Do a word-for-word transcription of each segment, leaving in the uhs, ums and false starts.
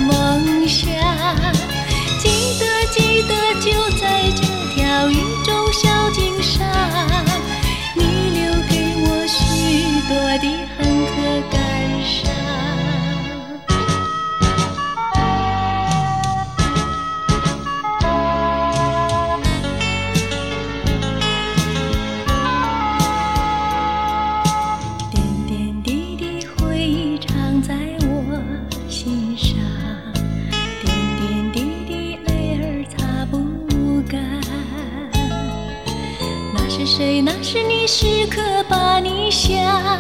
梦想。记得记得就在这条云中小径上，你留给我许多的恨和感伤。点点滴滴回忆常在我心上，点点滴滴泪儿擦不干。那是谁？那是你，时刻把你想，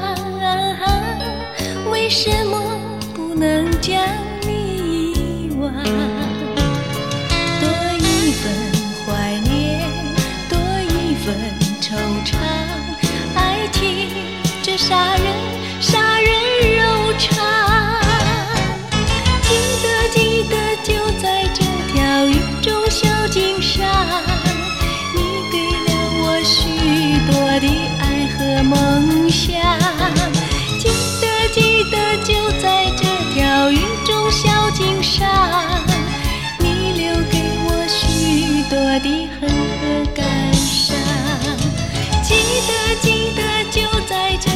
为什么不能将你遗忘？多一份怀念，多一份惆怅，爱情这杀人杀人柔肠。记得记得就在这条云中小径上，你给了我许多的爱和梦想。记得记得就在这条云中小径上，你留给我许多的恨和感伤。记得记得就在这